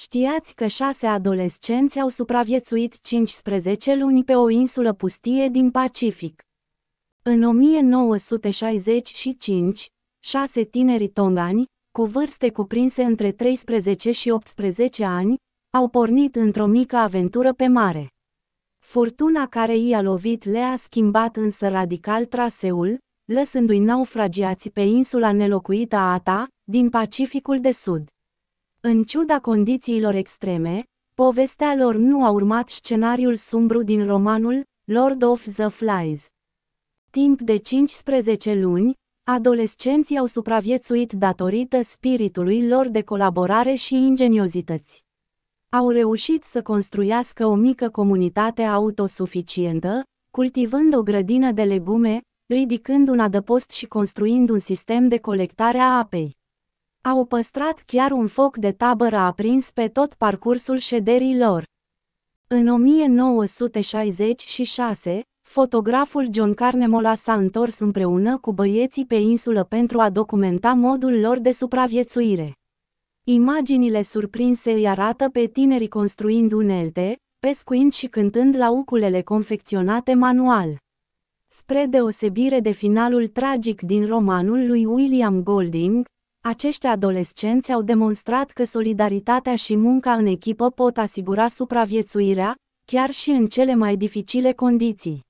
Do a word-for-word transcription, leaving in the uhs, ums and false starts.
Știați că șase adolescenți au supraviețuit cincisprezece luni pe o insulă pustie din Pacific. În o mie nouă sute șaizeci și cinci, șase tineri tongani, cu vârste cuprinse între treisprezece și optsprezece ani, au pornit într-o mică aventură pe mare. Furtuna care i-a lovit le-a schimbat însă radical traseul, lăsându-i naufragiați pe insula nelocuită Ata, din Pacificul de Sud. În ciuda condițiilor extreme, povestea lor nu a urmat scenariul sumbru din romanul Lord of the Flies. Timp de cincisprezece luni, adolescenții au supraviețuit datorită spiritului lor de colaborare și ingeniozități. Au reușit să construiască o mică comunitate autosuficientă, cultivând o grădină de legume, ridicând un adăpost și construind un sistem de colectare a apei. Au păstrat chiar un foc de tabără aprins pe tot parcursul șederii lor. În o mie nouă sute șaizeci și șase, fotograful John Carnemola s-a întors împreună cu băieții pe insulă pentru a documenta modul lor de supraviețuire. Imaginile surprinse îi arată pe tinerii construind unelte, pescuind și cântând la ukulele confecționate manual. Spre deosebire de finalul tragic din romanul lui William Golding, acești adolescenți au demonstrat că solidaritatea și munca în echipă pot asigura supraviețuirea, chiar și în cele mai dificile condiții.